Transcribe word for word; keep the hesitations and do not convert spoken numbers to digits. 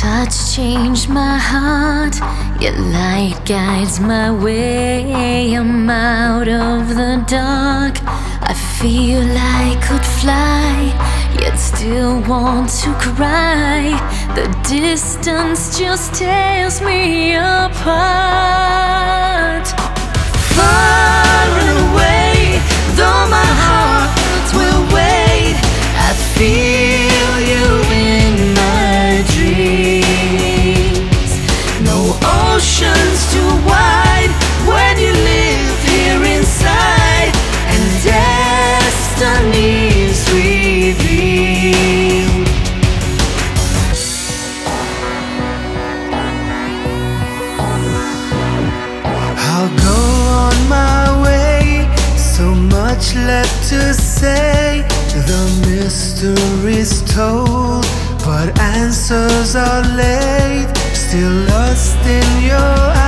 touch changed my heart. Your light guides my way. I'm out of the dark. I feel I could fly, yet still want to cry. The distance just tears me apart. Far away, though my heart will wait, I feel you in my dreams. No ocean's too wide when you live here inside, and destiny's revealed. I'll go on my way, so much left to say. The mystery's told, but answers are late. Still lost in your